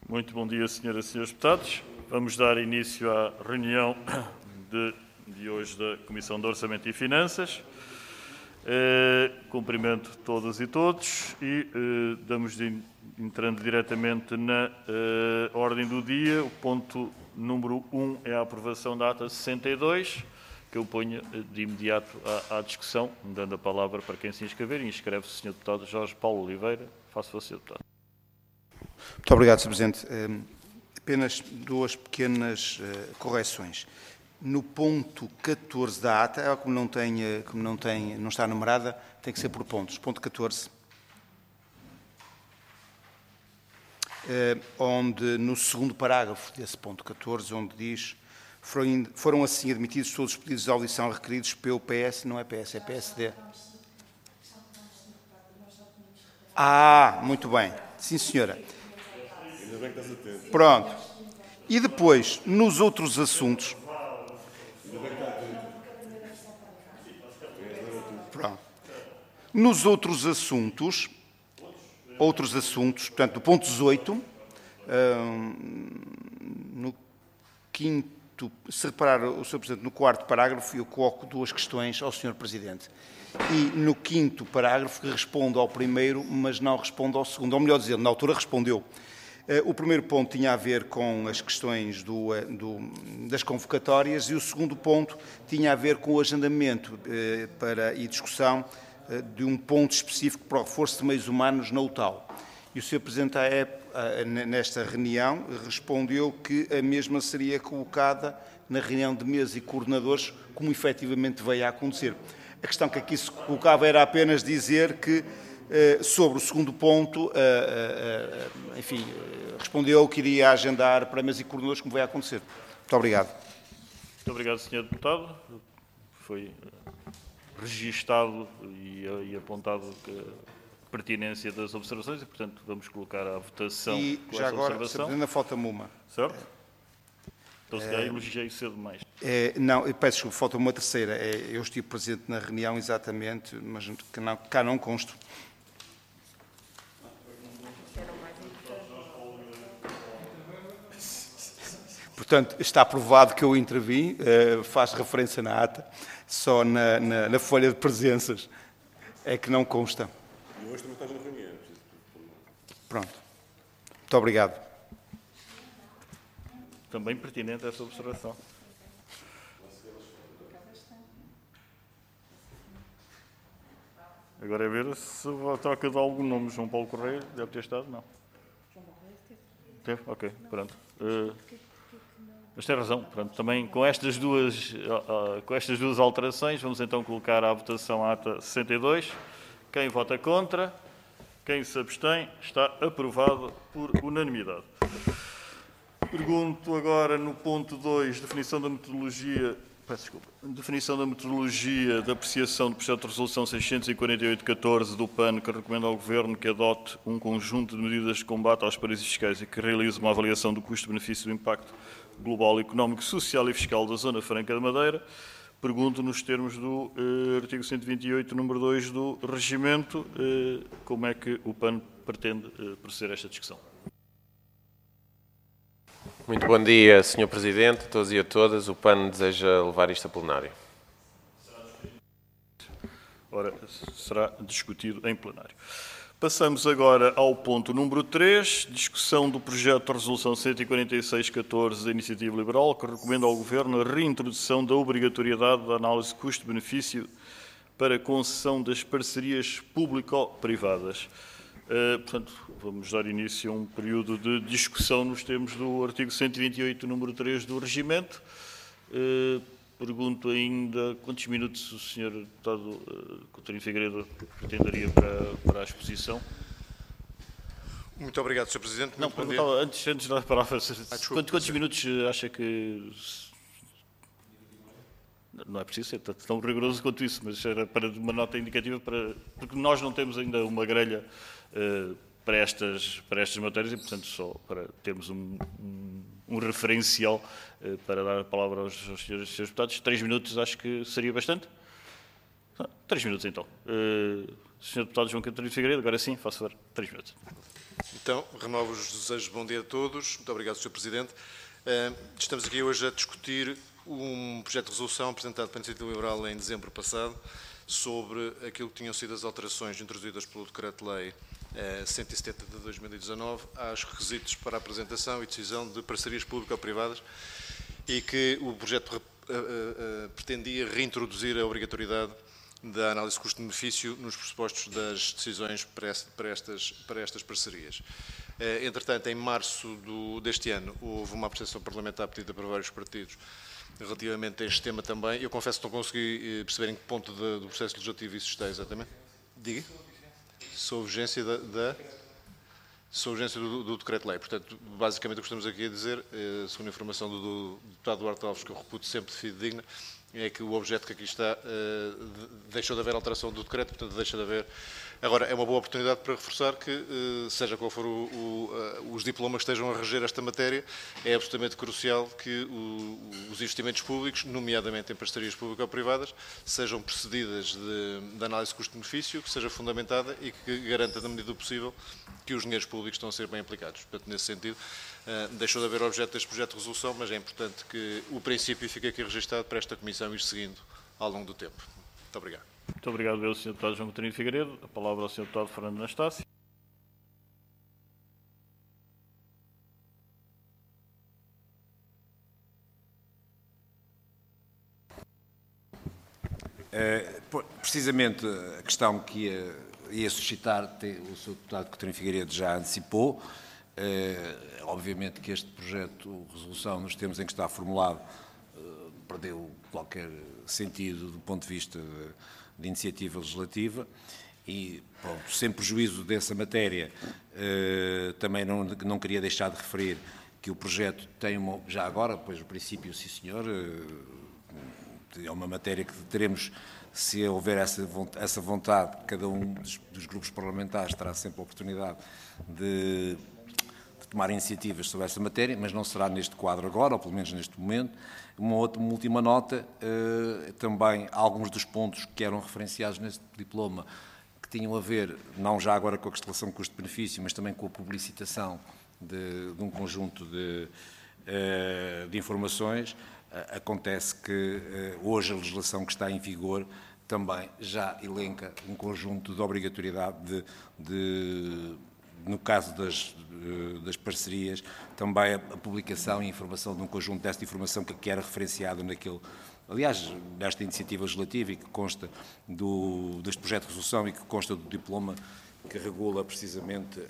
Muito bom dia, senhoras e senhores deputados. Vamos dar início à reunião de hoje da Comissão de Orçamento e Finanças. Cumprimento todas e todos e entrando diretamente na ordem do dia. O ponto número 1 é a aprovação da ata 62, que eu ponho de imediato à discussão, dando a palavra para quem se inscrever. Inscreve-se o senhor deputado Jorge Paulo Oliveira. Faça o senhor deputado. Muito obrigado, Sr. Presidente. Apenas duas pequenas correções. No ponto 14 da ata, como não está numerada, tem que ser por pontos. Ponto 14, onde no segundo parágrafo desse ponto 14, onde diz foram assim admitidos todos os pedidos de audição requeridos pelo PS, não é PS, é PSD. Muito bem. Sim, senhora. Pronto. E depois, nos outros assuntos... Pronto. Nos outros assuntos, portanto, no ponto 18, no quinto, se reparar, o Sr. Presidente, no quarto parágrafo, eu coloco duas questões ao Sr. Presidente. E no quinto parágrafo, que respondo ao primeiro, mas não respondo ao segundo. Ou melhor dizendo, na altura respondeu. O primeiro ponto tinha a ver com as questões das convocatórias e o segundo ponto tinha a ver com o agendamento e discussão de um ponto específico para o reforço de meios humanos na UTAL. E o Sr. Presidente, nesta reunião, respondeu que a mesma seria colocada na reunião de mesa e coordenadores, como efetivamente veio a acontecer. A questão que aqui se colocava era apenas dizer que, sobre o segundo ponto, enfim, respondeu que iria agendar para mesa e coordenadores, como veio a acontecer. Muito obrigado. Muito obrigado, Sr. Deputado. Foi registado e apontado a pertinência das observações e, portanto, vamos colocar à votação com já essa agora, observação. ainda falta-me uma. Certo? Então, se calhar, elogiei cedo demais. Não, eu peço desculpa, falta uma terceira. Eu estive presente na reunião, exatamente, mas cá não consto. Portanto, está provado que eu intervim, faz referência na ata, só na folha de presenças é que não consta. E hoje também estás na reunião. Pronto. Muito obrigado. Também pertinente essa observação. Agora é ver se a troca de algum nome. João Paulo Correia deve ter estado? Não. João Paulo Correia teve. Teve? Ok, pronto. Mas tem razão. Pronto, também com estas duas alterações, vamos então colocar à votação a ata 62. Quem vota contra, quem se abstém, está aprovado por unanimidade. Pergunto agora no ponto 2, definição da metodologia da apreciação do projeto de resolução 648/14 do PAN, que recomenda ao Governo que adote um conjunto de medidas de combate aos paraísos fiscais e que realize uma avaliação do custo-benefício do impacto global, económico, social e fiscal da Zona Franca da Madeira. Pergunto, nos termos do artigo 128, número 2 do Regimento, como é que o PAN pretende proceder a esta discussão. Muito bom dia, Sr. Presidente, a todos e a todas. O PAN deseja levar isto a plenário. Ora, será discutido em plenário. Passamos agora ao ponto número 3, discussão do projeto de resolução 146/14 da Iniciativa Liberal, que recomenda ao Governo a reintrodução da obrigatoriedade da análise custo-benefício para a concessão das parcerias público-privadas. Portanto, vamos dar início a um período de discussão nos termos do artigo 128, número 3 do Regimento. Pergunto ainda quantos minutos o Sr. Deputado Coutinho Figueiredo pretenderia para a exposição. Muito obrigado, Sr. Presidente. Não, perguntava, antes de dar para quantos minutos acha que... Não é preciso ser tão rigoroso quanto isso, mas era para uma nota indicativa, porque nós não temos ainda uma grelha para estas matérias e, portanto, só para termos um referencial para dar a palavra aos senhores deputados. 3 minutos acho que seria bastante. 3 minutos então. Sr. Deputado João Coutinho Figueiredo, agora sim, faço favor, 3 minutos. Então, renovo os desejos de bom dia a todos. Muito obrigado, Sr. Presidente. Estamos aqui hoje a discutir um projeto de resolução apresentado pela Iniciativa Liberal em dezembro passado sobre aquilo que tinham sido as alterações introduzidas pelo Decreto-Lei 170 de 2019 aos requisitos para a apresentação e decisão de parcerias público-privadas e que o projeto pretendia reintroduzir a obrigatoriedade da análise de custo-benefício nos pressupostos das decisões para estas parcerias. Entretanto, em março deste ano, houve uma apreciação parlamentar pedida por vários partidos relativamente a este tema também. Eu confesso que não consegui perceber em que ponto do processo legislativo isso está exatamente. Diga. Sob urgência sob urgência do Decreto-Lei. Portanto, basicamente o que estamos aqui a dizer, segundo a informação do deputado Duarte Alves, que eu reputo sempre fidedigna, é que o objeto que aqui está deixou de haver alteração do decreto, portanto deixa de haver. Agora, é uma boa oportunidade para reforçar que, seja qual for os diplomas que estejam a reger esta matéria, é absolutamente crucial que os investimentos públicos, nomeadamente em parcerias público-privadas, sejam precedidas de análise de custo-benefício, que seja fundamentada e que garanta, na medida do possível, que os dinheiros públicos estão a ser bem aplicados. Portanto, nesse sentido, deixou de haver objeto deste projeto de resolução, mas é importante que o princípio fique aqui registado para esta Comissão ir seguindo ao longo do tempo. Muito obrigado. Muito obrigado, Sr. Deputado João Coutinho Figueiredo. A palavra ao Sr. Deputado Fernando Anastácio. Precisamente a questão que ia suscitar, o Sr. Deputado Coutinho Figueiredo já antecipou. Obviamente que este projeto de resolução, nos termos em que está formulado, perdeu qualquer sentido do ponto de vista de iniciativa legislativa e, pronto, sem prejuízo dessa matéria, também não queria deixar de referir que o projeto tem já agora, pois o princípio, sim senhor, é uma matéria que teremos, se houver essa vontade, cada um dos grupos parlamentares terá sempre a oportunidade de tomar iniciativas sobre essa matéria, mas não será neste quadro agora, ou pelo menos neste momento. Uma última nota, também alguns dos pontos que eram referenciados nesse diploma, que tinham a ver, não já agora com a constelação de custo-benefício, mas também com a publicitação de um conjunto de informações. Acontece que hoje a legislação que está em vigor também já elenca um conjunto de obrigatoriedade no caso das parcerias, também a publicação e informação de um conjunto desta informação que era referenciada naquele, aliás, desta iniciativa legislativa e que consta deste projeto de resolução e que consta do diploma que regula precisamente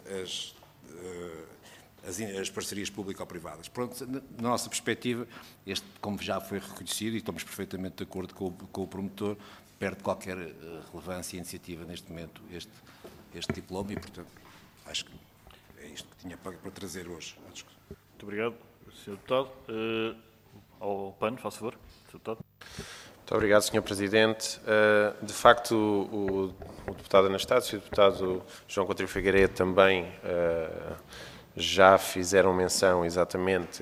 as parcerias público-privadas. Pronto, na nossa perspectiva, como já foi reconhecido, e estamos perfeitamente de acordo com o promotor, perde qualquer relevância e iniciativa neste momento este diploma e, portanto, acho que é isto que tinha para trazer hoje. Muito obrigado, Sr. Deputado. Ao PAN, faz favor, Sr. Deputado. Muito obrigado, Sr. Presidente. De facto, o deputado Anastácio e o deputado João Coutinho Figueiredo também já fizeram menção exatamente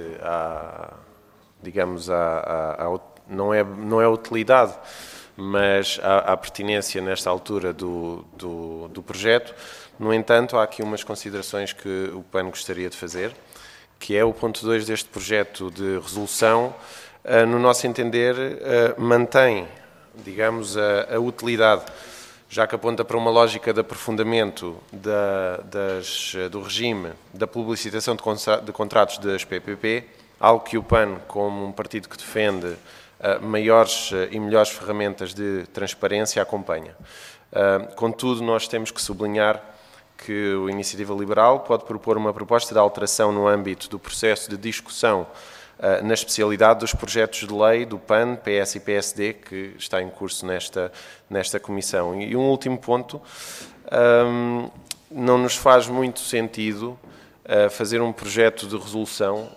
não é a utilidade, mas à pertinência nesta altura do projeto. No entanto, há aqui umas considerações que o PAN gostaria de fazer, que é o ponto 2 deste projeto de resolução, no nosso entender, mantém, digamos, a utilidade, já que aponta para uma lógica de aprofundamento do regime da publicitação de contratos das PPP, algo que o PAN, como um partido que defende maiores e melhores ferramentas de transparência, acompanha. Contudo, nós temos que sublinhar que a Iniciativa Liberal pode propor uma proposta de alteração no âmbito do processo de discussão na especialidade dos projetos de lei do PAN, PS e PSD, que está em curso nesta comissão. E um último ponto, não nos faz muito sentido fazer um projeto de resolução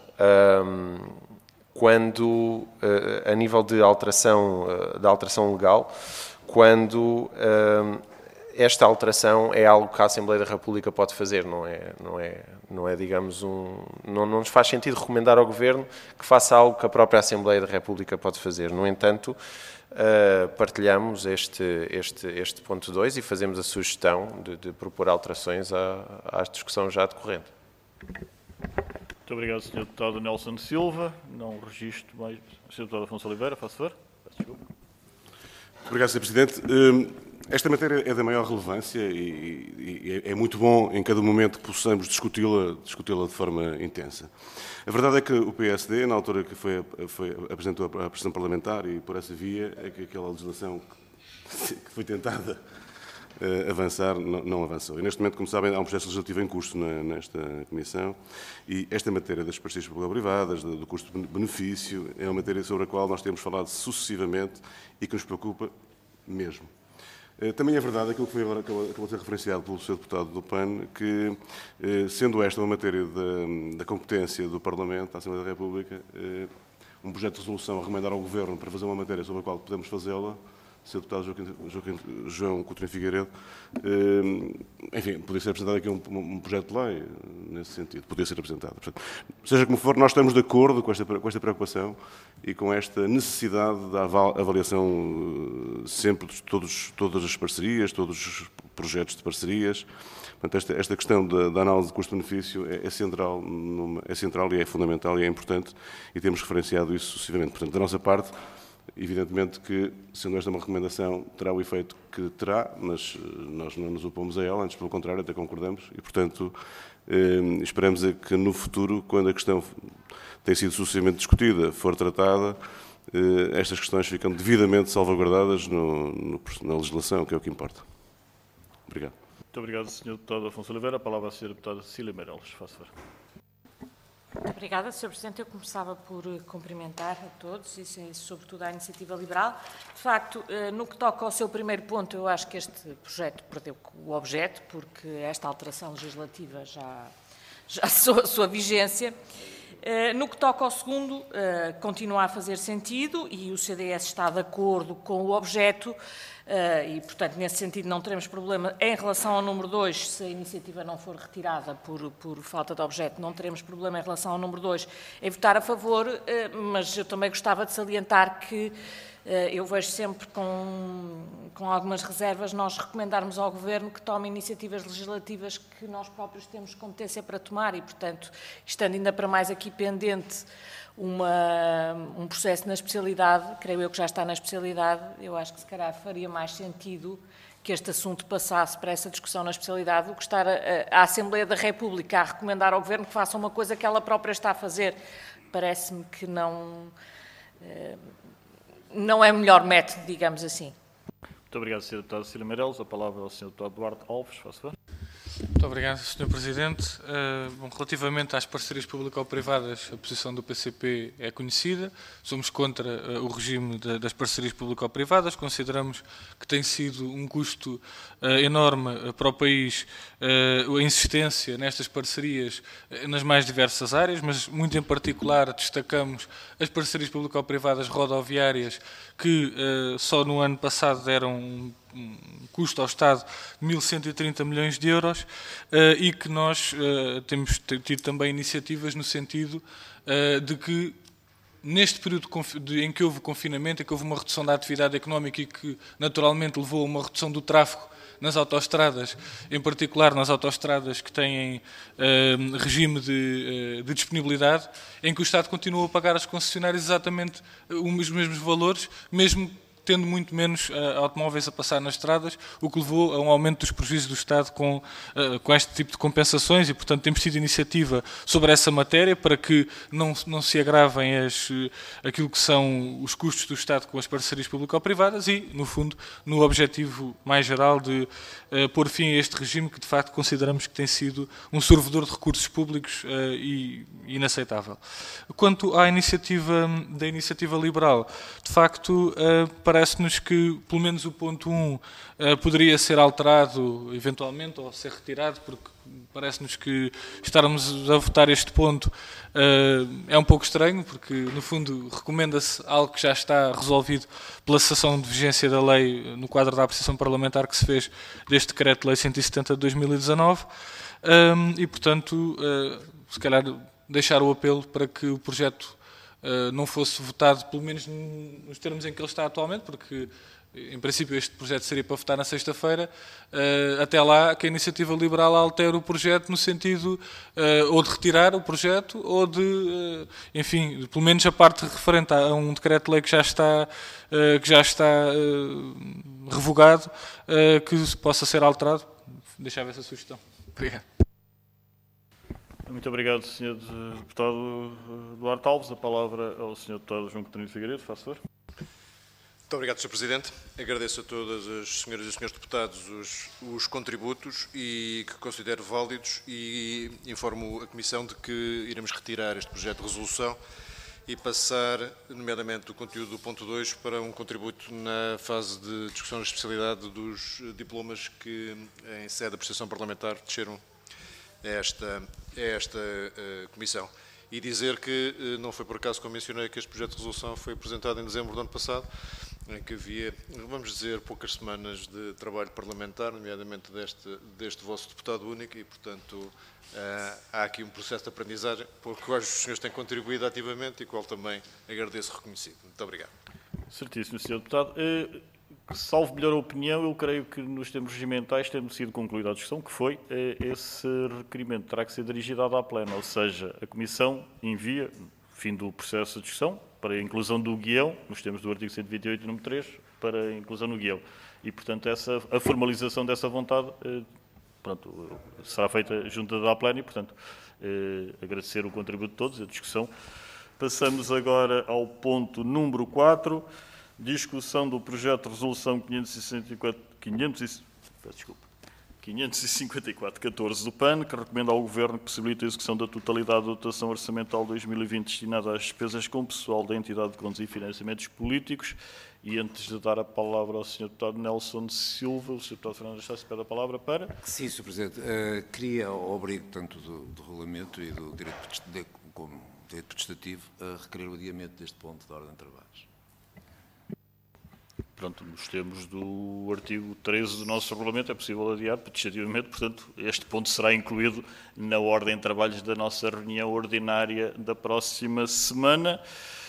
quando, a nível de alteração legal, quando esta alteração é algo que a Assembleia da República pode fazer, não é digamos, não nos faz sentido recomendar ao Governo que faça algo que a própria Assembleia da República pode fazer. No entanto, partilhamos este ponto 2 e fazemos a sugestão de propor alterações à discussão já decorrente. Muito obrigado, Sr. Deputado Nelson Silva. Não registro mais. Sr. Deputado Afonso Oliveira, faço favor. Obrigado, Sr. Presidente. Esta matéria é da maior relevância e é muito bom em cada momento que possamos discuti-la de forma intensa. A verdade é que o PSD, na altura que apresentou a pressão parlamentar e por essa via, é que aquela legislação que foi tentada avançar não avançou. E neste momento, como sabem, há um processo legislativo em curso nesta Comissão e esta matéria das parcerias público-privadas, do custo-benefício, é uma matéria sobre a qual nós temos falado sucessivamente e que nos preocupa mesmo. Também é verdade aquilo que acabou de ser referenciado pelo Sr. Deputado do PAN, que, sendo esta uma matéria da competência do Parlamento, da Assembleia da República, um projeto de resolução a recomendar ao Governo para fazer uma matéria sobre a qual podemos fazê-la, Sr. Deputado João Coutinho Figueiredo, enfim, podia ser apresentado aqui um projeto de lei nesse sentido, podia ser apresentado. Portanto, seja como for, nós estamos de acordo com esta preocupação e com esta necessidade da avaliação sempre de todas as parcerias, todos os projetos de parcerias. Portanto, esta questão da análise de custo-benefício é central e é fundamental e é importante e temos referenciado isso sucessivamente. Portanto, da nossa parte, evidentemente que, sendo esta uma recomendação, terá o efeito que terá, mas nós não nos opomos a ela, antes pelo contrário, até concordamos e, portanto, esperamos que no futuro, quando a questão tem sido sucessivamente discutida, for tratada, estas questões ficam devidamente salvaguardadas na legislação, que é o que importa. Obrigado. Muito obrigado, Sr. Deputado Afonso Oliveira. A palavra à Sra. Deputada Cecília Meireles. Faço favor. Muito obrigada, Sr. Presidente. Eu começava por cumprimentar a todos e, sobretudo, à Iniciativa Liberal. De facto, no que toca ao seu primeiro ponto, eu acho que este projeto perdeu o objeto, porque esta alteração legislativa já cessou a sua vigência. No que toca ao segundo, continua a fazer sentido e o CDS está de acordo com o objeto e, portanto, nesse sentido não teremos problema. Em relação ao número 2, se a iniciativa não for retirada por falta de objeto, não teremos problema em relação ao número 2 em votar a favor, mas eu também gostava de salientar que eu vejo sempre com algumas reservas nós recomendarmos ao Governo que tome iniciativas legislativas que nós próprios temos competência para tomar e, portanto, estando ainda para mais aqui pendente um processo na especialidade, creio eu que já está na especialidade, eu acho que se calhar faria mais sentido que este assunto passasse para essa discussão na especialidade do que estar a Assembleia da República a recomendar ao Governo que faça uma coisa que ela própria está a fazer. Parece-me que não é o melhor método, digamos assim. Muito obrigado, Sra. Deputada Cecília Meireles. A palavra ao Sr. Deputado Duarte Alves. Faço favor. Muito obrigado, Sr. Presidente. Relativamente às parcerias público-privadas, a posição do PCP é conhecida. Somos contra o regime das parcerias público-privadas. Consideramos que tem sido um custo enorme para o país a insistência nestas parcerias nas mais diversas áreas, mas muito em particular destacamos as parcerias público-privadas rodoviárias que só no ano passado deram um custo ao Estado de 1.130 milhões de euros e que nós temos tido também iniciativas no sentido de que neste período em que houve confinamento, em que houve uma redução da atividade económica e que naturalmente levou a uma redução do tráfego nas autoestradas, em particular nas autoestradas que têm regime de disponibilidade, em que o Estado continua a pagar às concessionárias exatamente os mesmos valores, mesmo tendo muito menos automóveis a passar nas estradas, o que levou a um aumento dos prejuízos do Estado com este tipo de compensações e, portanto, temos tido iniciativa sobre essa matéria para que não se agravem aquilo que são os custos do Estado com as parcerias público-privadas e, no fundo, no objetivo mais geral de pôr fim a este regime que, de facto, consideramos que tem sido um sorvedor de recursos públicos e inaceitável. Quanto à da iniciativa liberal, de facto, parece-nos que, pelo menos o ponto 1, poderia ser alterado eventualmente ou ser retirado, porque parece-nos que estarmos a votar este ponto é um pouco estranho, porque, no fundo, recomenda-se algo que já está resolvido pela cessação de vigência da lei no quadro da apreciação parlamentar que se fez deste Decreto-Lei 170 de 2019 e, portanto, se calhar deixar o apelo para que o projeto não fosse votado, pelo menos nos termos em que ele está atualmente, porque, em princípio, este projeto seria para votar na sexta-feira. Até lá, que a Iniciativa Liberal altere o projeto no sentido ou de retirar o projeto ou de, enfim, pelo menos a parte referente a um decreto-lei que já está revogado, que possa ser alterado. Deixava essa sugestão. Obrigado. Muito obrigado, Sr. Deputado Duarte Alves. A palavra ao Sr. Deputado João Coutinho de Figueiredo, faz favor. Muito obrigado, Sr. Presidente. Agradeço a todas as senhoras e senhores deputados os contributos e que considero válidos e informo a Comissão de que iremos retirar este projeto de resolução e passar, nomeadamente, do conteúdo do ponto 2 para um contributo na fase de discussão da especialidade dos diplomas que, em sede da apreciação parlamentar, desceram a esta Comissão. E dizer que não foi por acaso que eu mencionei que este projeto de resolução foi apresentado em dezembro do ano passado, em que havia, vamos dizer, poucas semanas de trabalho parlamentar, nomeadamente deste vosso deputado único, e, portanto, há aqui um processo de aprendizagem por que os senhores têm contribuído ativamente e qual também agradeço reconhecido. Muito obrigado. Certíssimo, Sr. Deputado. Salvo melhor opinião, eu creio que nos termos regimentais tendo sido concluída a discussão, que foi esse requerimento terá que ser dirigido à plena, ou seja, a Comissão envia, fim do processo de discussão, para a inclusão do guião, nos termos do artigo 128, número 3, para a inclusão no guião. E, portanto, a formalização dessa vontade pronto, será feita junto da plena e, portanto, agradecer o contributo de todos, a discussão. Passamos agora ao ponto número 4, discussão do projeto de resolução 554-14 do PAN, que recomenda ao Governo que possibilite a execução da totalidade da dotação orçamental 2020 destinada às despesas com pessoal da entidade de contas e financiamentos políticos. E antes de dar a palavra ao Sr. Deputado Nelson Silva, o Sr. Deputado Fernando Estado pede a palavra para... Sim, Sr. Presidente. Queria, ao abrigo tanto do regulamento e do direito prestativo, requerer o adiamento deste ponto de ordem de trabalhos. Pronto, nos termos do artigo 13 do nosso regulamento, é possível adiar prestativamente, portanto, este ponto será incluído na ordem de trabalhos da nossa reunião ordinária da próxima semana.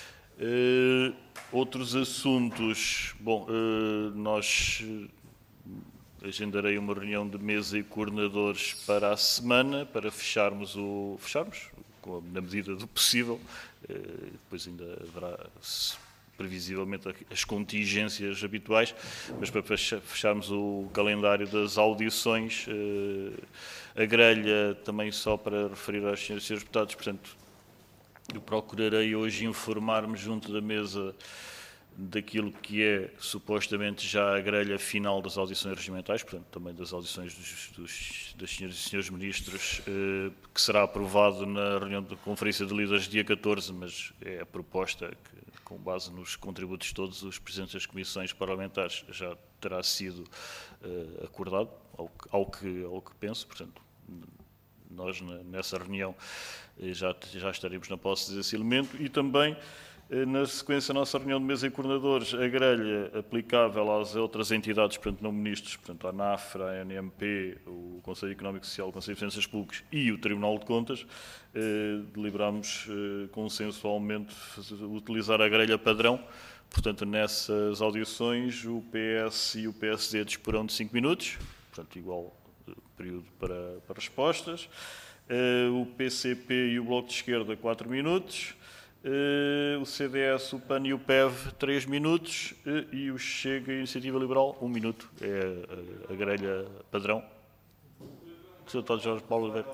Outros assuntos, bom, nós agendarei uma reunião de mesa e coordenadores para a semana, para fecharmos, na medida do possível, depois ainda haverá previsivelmente as contingências habituais, mas para fecharmos o calendário das audições, a grelha também só para referir às senhoras e senhores deputados, portanto, eu procurarei hoje informar-me junto da mesa daquilo que é supostamente já a grelha final das audições regimentais, portanto também das audições das senhoras e senhores ministros, que será aprovado na reunião da Conferência de Líderes dia 14, mas é a proposta que, com base nos contributos todos, os presidentes das comissões parlamentares já terá sido acordado, ao que penso, portanto, nós nessa reunião já estaremos na posse desse elemento e também, na sequência da nossa reunião de mesa e coordenadores, a grelha aplicável às outras entidades, portanto, não ministros, portanto, a ANAFRA, a ANMP, o Conselho Económico e Social, o Conselho de Finanças Públicas e o Tribunal de Contas, deliberámos consensualmente utilizar a grelha padrão. Portanto, nessas audições, o PS e o PSD disporão de 5 minutos, portanto, igual período para respostas. O PCP e o Bloco de Esquerda, 4 minutos. O CDS, o PAN e o PEV, 3 minutos. E o Chega e a Iniciativa Liberal, 1 minuto. É a grelha padrão. O Sr. Deputado Jorge Paulo Oliveira.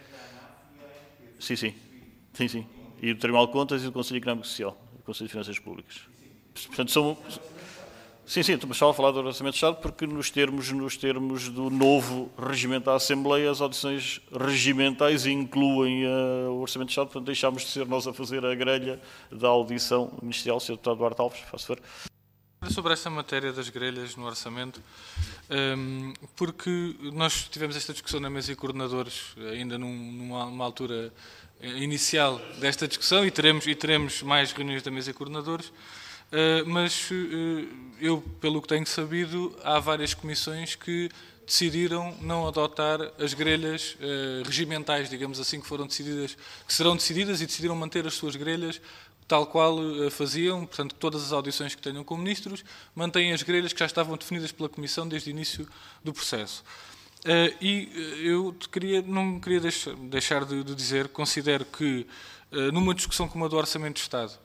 Sim. E o Tribunal de Contas e o Conselho Económico e Social, o Conselho de Finanças Públicas. Portanto, são... Sim, estou a falar do Orçamento de Estado porque nos termos do novo regimento da Assembleia, as audições regimentais incluem o Orçamento de Estado, portanto deixámos de ser nós a fazer a grelha da audição ministerial. Sr. Deputado Duarte Alves, faça favor. Sobre esta matéria das grelhas no orçamento, porque nós tivemos esta discussão na mesa de coordenadores ainda numa altura inicial desta discussão e teremos mais reuniões da mesa de coordenadores, mas eu, pelo que tenho sabido, há várias comissões que decidiram não adotar as grelhas regimentais, digamos assim, que serão decididas e decidiram manter as suas grelhas tal qual faziam, portanto, todas as audições que tenham com ministros mantêm as grelhas que já estavam definidas pela Comissão desde o início do processo. E eu não queria deixar de dizer, considero que numa discussão como a do Orçamento de Estado,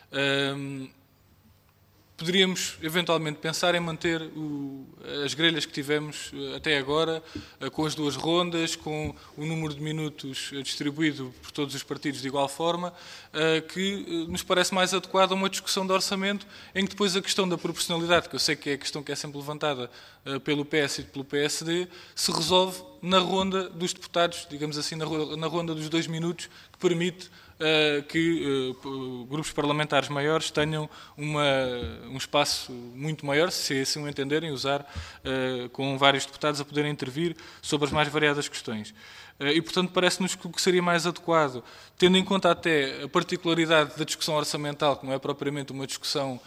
poderíamos eventualmente pensar em manter as grelhas que tivemos até agora, com as 2 rondas, com o número de minutos distribuído por todos os partidos de igual forma, que nos parece mais adequado a uma discussão de orçamento em que depois a questão da proporcionalidade, que eu sei que é a questão que é sempre levantada pelo PS e pelo PSD, se resolve na ronda dos deputados, digamos assim, na ronda dos 2 minutos, que permite que grupos parlamentares maiores tenham um espaço muito maior, se assim o entenderem, usar com vários deputados a poderem intervir sobre as mais variadas questões. E, portanto, parece-nos que o que seria mais adequado, tendo em conta até a particularidade da discussão orçamental, que não é propriamente uma discussão,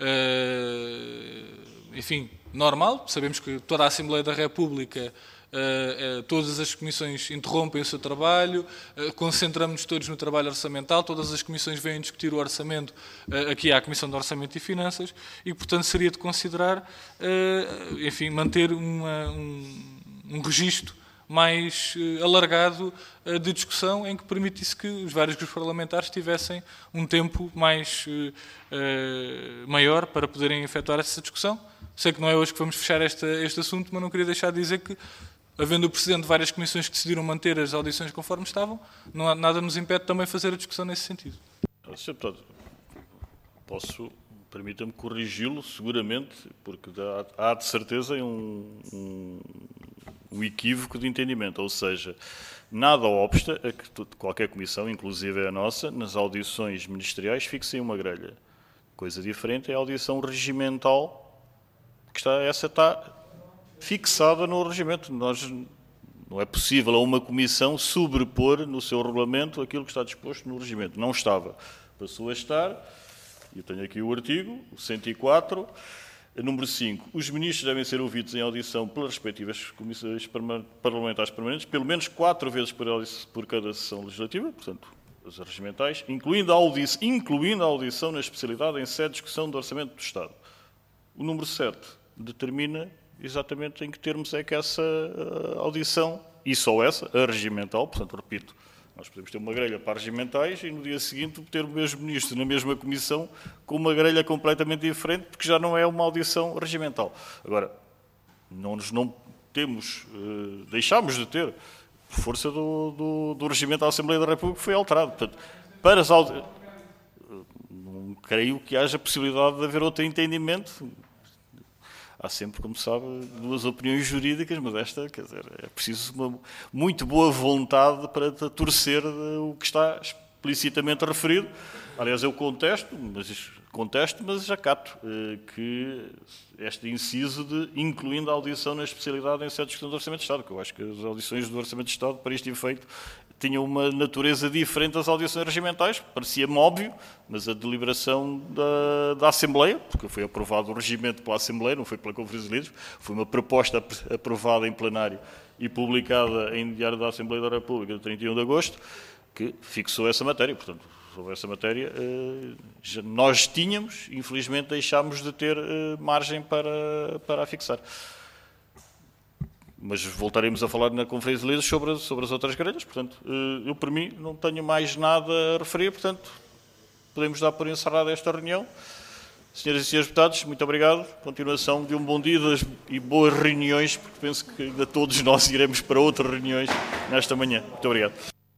enfim, normal, sabemos que toda a Assembleia da República, todas as comissões interrompem o seu trabalho, concentramos-nos todos no trabalho orçamental, todas as comissões vêm discutir o orçamento, aqui há a Comissão de Orçamento e Finanças, e, portanto, seria de considerar, enfim, manter um registro mais alargado de discussão, em que permitisse que os vários grupos parlamentares tivessem um tempo maior para poderem efetuar essa discussão. Sei que não é hoje que vamos fechar este assunto, mas não queria deixar de dizer que, havendo o Presidente de várias comissões que decidiram manter as audições conforme estavam, nada nos impede também fazer a discussão nesse sentido. Sr. Deputado, permita-me corrigi-lo, seguramente, porque há de certeza um equívoco de entendimento, ou seja, nada obsta a que qualquer comissão, inclusive a nossa, nas audições ministeriais, fixem uma grelha. Coisa diferente é a audição regimental, que essa está fixada no regimento. Não é possível a uma comissão sobrepor no seu regulamento aquilo que está disposto no regimento. Não estava. Passou a estar, eu tenho aqui o artigo, o 104, número 5. Os ministros devem ser ouvidos em audição pelas respectivas comissões parlamentares permanentes, pelo menos 4 vezes por cada sessão legislativa, portanto, as regimentais, incluindo a audição na especialidade em sede de discussão do Orçamento do Estado. O número 7 determina exatamente em que termos é que essa audição, e só essa, a regimental, portanto, repito, nós podemos ter uma grelha para regimentais e no dia seguinte ter o mesmo ministro na mesma comissão com uma grelha completamente diferente, porque já não é uma audição regimental. Agora, deixámos de ter, por força do regimento da Assembleia da República, que foi alterado. Portanto, para as não creio que haja possibilidade de haver outro entendimento. Há sempre, como sabe, 2 opiniões jurídicas, mas esta, quer dizer, é preciso uma muito boa vontade para torcer o que está explicitamente referido. Aliás, eu contesto, mas acato que este inciso de incluindo a audição na especialidade em sede de discussão do Orçamento de Estado, que eu acho que as audições do Orçamento de Estado, para este efeito, tinham uma natureza diferente das audições regimentais, parecia-me óbvio, mas a deliberação da Assembleia, porque foi aprovado o regimento pela Assembleia, não foi pela Conferência de Líderes, foi uma proposta aprovada em plenário e publicada em Diário da Assembleia da República, de 31 de agosto, que fixou essa matéria. Portanto, sobre essa matéria, nós tínhamos, infelizmente, deixámos de ter margem para a fixar. Mas voltaremos a falar na Conferência de Líderes sobre as outras grelhas. Portanto, eu, por mim, não tenho mais nada a referir. Portanto, podemos dar por encerrada esta reunião. Senhoras e senhores deputados, muito obrigado. Continuação de um bom dia e boas reuniões, porque penso que ainda todos nós iremos para outras reuniões nesta manhã. Muito obrigado.